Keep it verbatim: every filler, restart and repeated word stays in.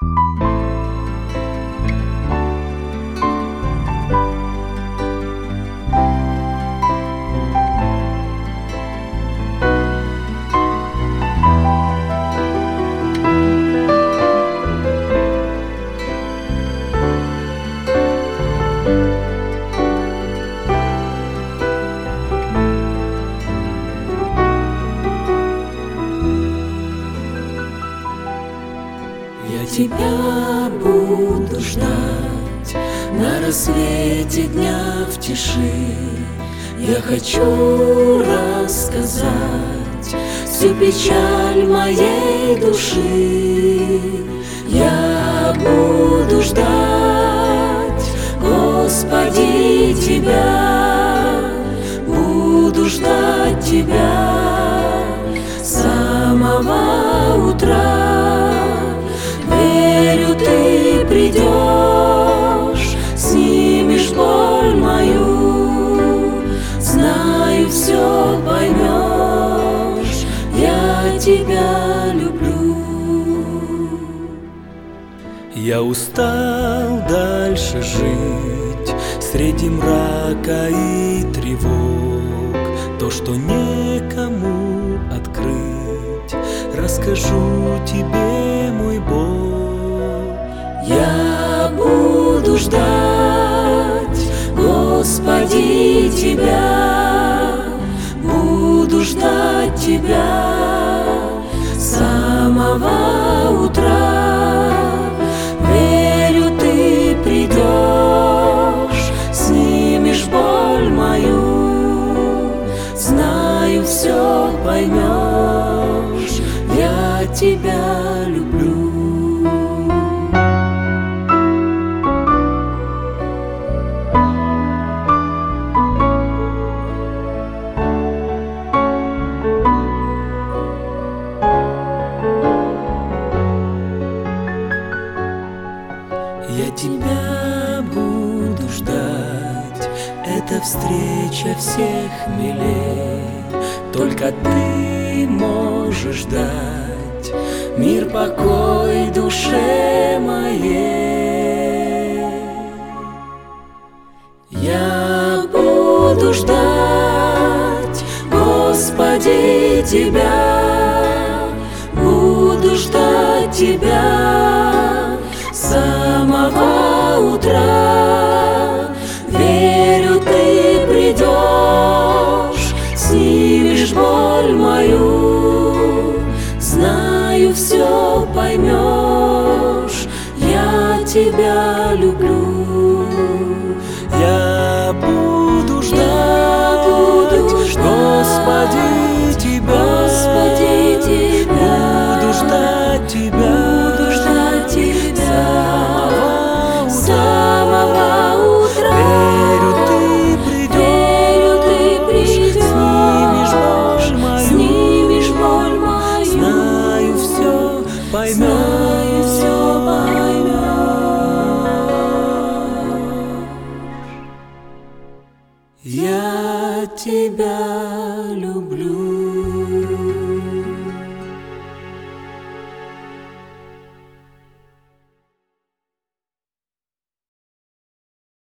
Я тебя буду ждать на рассвете дня в тиши. Я хочу рассказать всю печаль моей души. Я буду ждать, Господи, Тебя, буду ждать Тебя с самого утра. Верю, Ты придешь, снимешь боль мою, знаю, все поймешь, я Тебя люблю. Я устал дальше жить среди мрака и тревог. То, что некому открыть, расскажу тебе, мой Бог. Я буду ждать, Господи, Тебя, буду ждать Тебя с самого утра. Верю, Ты придешь, снимешь боль мою, знаю, все поймешь, я Тебя люблю. Я тебя буду ждать, эта встреча всех милей. Только ты можешь дать мир, покой душе моей. Я буду ждать, Господи, Тебя, буду ждать Тебя с самого утра. Верю, Ты придешь, снимешь боль мою, знаю, все поймешь, я Тебя люблю. Я буду ждать, Я буду ждать, Господи, Тебя, Господи, Тебя, буду ждать Тебя, буду ждать Тебя с самого утра. Верю, Ты придешь, Верю, Ты придешь, снимешь боль мою, снимешь боль мою, знаю, все поймешь, знаю, все поймешь. Я Тебя люблю.